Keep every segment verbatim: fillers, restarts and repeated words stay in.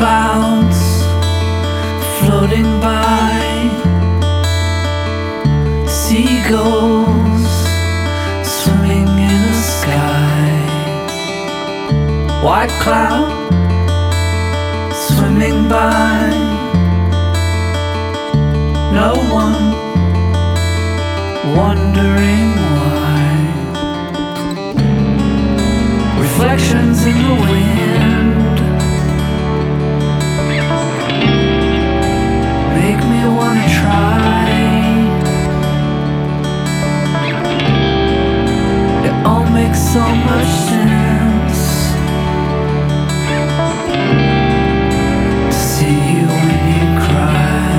clouds floating by, seagulls swimming in the sky. White cloud swimming by, no one wondering why. Reflections in the wind make me wanna try. It all makes so much sense to see you when you cry.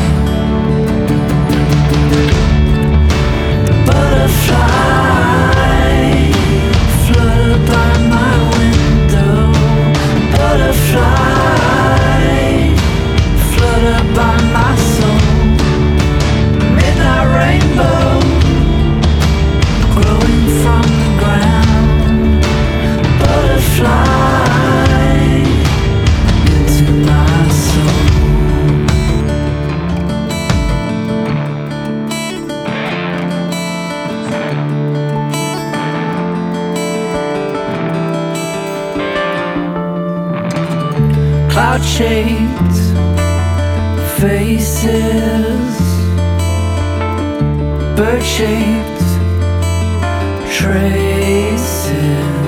Butterfly flutter by my window. Butterfly flutter by my soul. Midnight rainbow growing from the ground. Butterfly into my soul. Cloud-shaped faces, bird-shaped traces.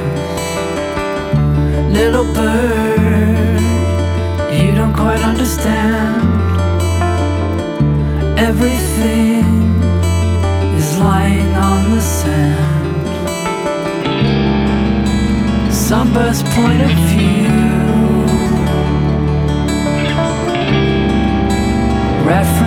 Little bird, you don't quite understand. Everything is lying on the sand. Sunburst point of view, refuge